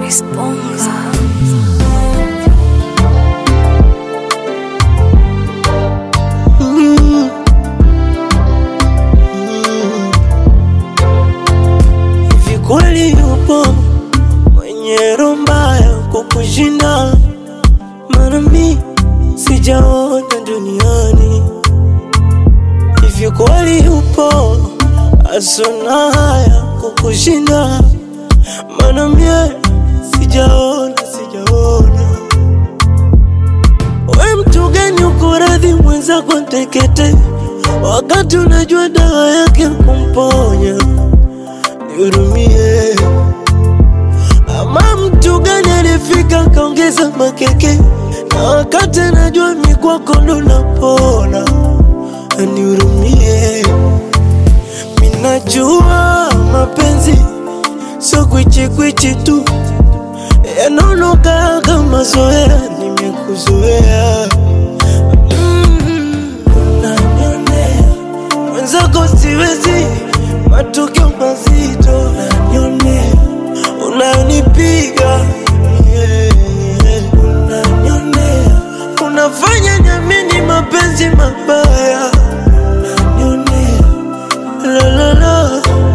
Esponja. Hivi kweli yupo mwenye roho mbaya kukushinda? Maana mi sijaona duniani. Hivi kweli yupo asona haya kukushinda? Maana mie sijaona. We mtu gani uko radhi mwenzako tekete, wakati unajua dawa yake kumponya? Nihurumie. Ama mtu gani alifika kaongeza makeke, na wakati najua mikwako ndo napona? Nihurumie. Minajua mapenzi so kwichi tu, yanonoka kama zoea, nimekuzoea. Unanionea mwenzako siwezi, matokeo mazito. Unanionea, unanipiga, unanionea, unafanya niamini mapenzi mabaya. Unanionea, la la la.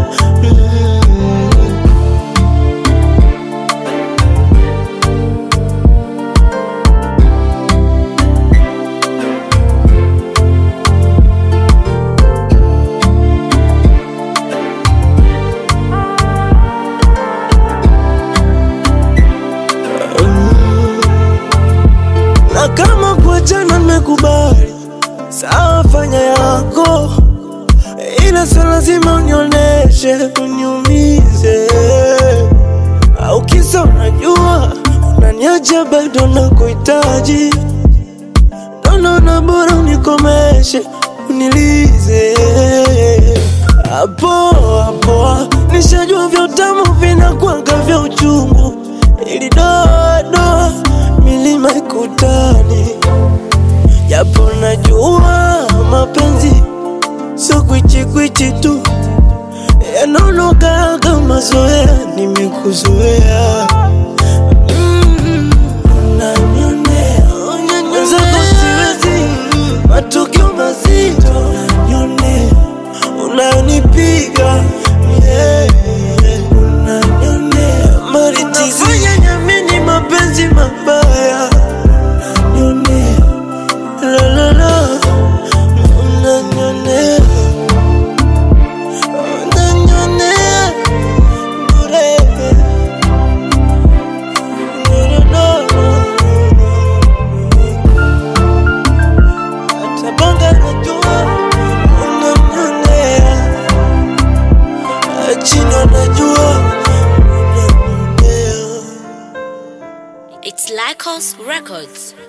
Na kama kuachana nimekubali, sawa fanya yako, ila sio lazima unioneshe uniumize. Au kisa unajua unaniacha bado nakuhitaji, naona bora unikomeshe unilize. Hapo nishajua vya utamu vinakuanga vya uchungu, ili doa milima ikutani. Japo najua mapenzi so kwichi tu, yanonoka kama zoea, nimekuzoea. Unanionea mwenzako siwezi, matokeo mazito. Unanionea, unanipiga, unanionea, unafanya niamini mapenzi mabaya. Unanionea, la la la. Unanionea, unanionea bure. Hata banga najua unanionea, chini najua unanionea. It's Lycos Records.